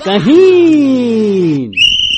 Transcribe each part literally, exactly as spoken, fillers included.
कहीं।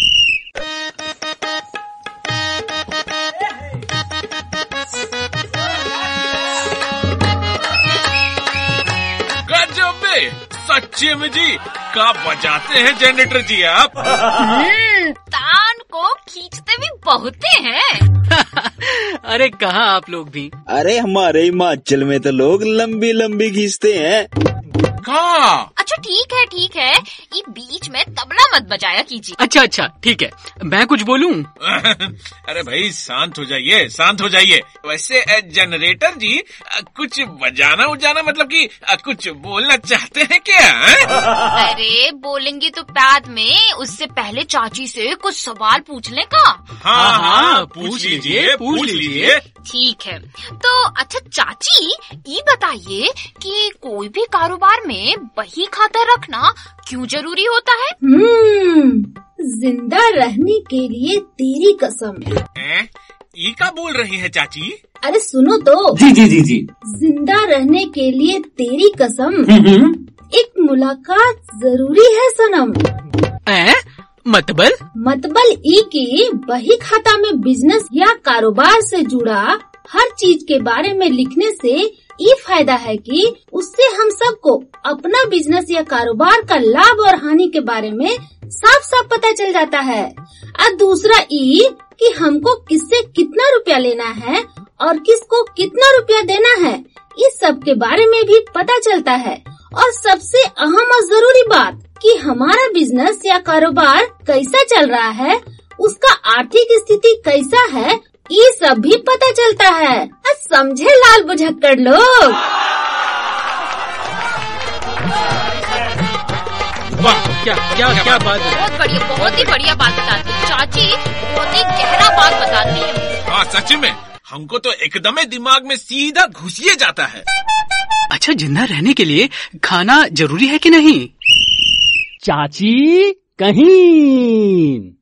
गजब में, सच्चे में जी, का बजाते हैं जनरेटर जी आप। तान को खींचते भी बहुते हैं। अरे कहाँ आप लोग भी। अरे हमारे हिमाचल में तो लोग लंबी लंबी खींचते हैं। कहाँ? अच्छा ठीक है ठीक है, ये बीच में तबला मत बजाया कीजिए। अच्छा अच्छा ठीक है, मैं कुछ बोलूं? अरे भाई शांत हो जाइए, शांत हो जाइए। वैसे जनरेटर जी, कुछ बजाना उजाना मतलब कि कुछ बोलना चाहते हैं क्या? अरे बोलेंगे तो बाद में, उससे पहले चाची से कुछ सवाल पूछ ले का। हाँ हाँ पूछ लीजिए, पूछ लीजिए। ठीक है, तो अच्छा चाची ये बताइए कि कोई भी कारोबार में बही खाता रखना क्यों जरूरी होता है? हम्म, जिंदा रहने के लिए तेरी कसम। हैं? ये क्या बोल रही है चाची? अरे सुनो तो। जी जी जी जी। जिंदा रहने के लिए तेरी कसम, एक मुलाकात जरूरी है सनम। ए? मतबल? मतबल ई की बही खाता में बिजनेस या कारोबार से जुड़ा हर चीज के बारे में लिखने से ये फायदा है कि उससे हम सबको अपना बिजनेस या कारोबार का लाभ और हानि के बारे में साफ साफ पता चल जाता है। और दूसरा ये कि हमको किससे कितना रुपया लेना है और किसको कितना रुपया देना है, इस सब के बारे में भी पता चलता है। और सबसे अहम और जरूरी बात कि हमारा बिजनेस या कारोबार कैसा चल रहा है, उसका आर्थिक स्थिति कैसा है, ये सब भी पता चलता है। समझे लाल बुझक्कड़ लोग? वाह, क्या क्या क्या बात है। बहुत बढ़िया, बहुत ही बढ़िया बात बताती है चाची, बहुत ही गहरा बात बताती है। हाँ सच में, हमको तो एकदम दिमाग में सीधा घुसिए जाता है। अच्छा, जिंदा रहने के लिए खाना जरूरी है कि नहीं? चाची कहीं।